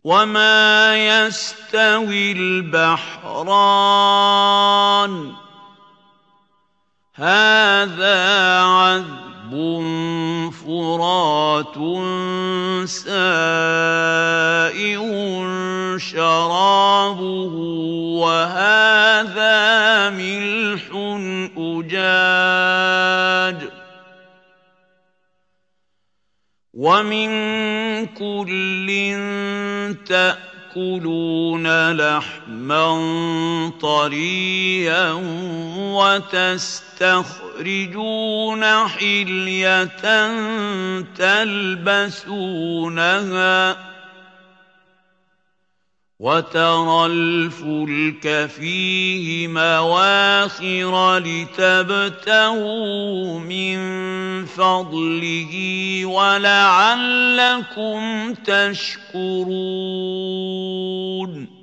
وما يستوي البحران هذا عذب فرات سائغ شرابه وهذا ملح أجاج ومن كل تأكلون لحما طريا وتستخرجون حلية تلبسونها وترى الفلك فيه مواخر لتبتغوا من فضله ولعلكم تشكرون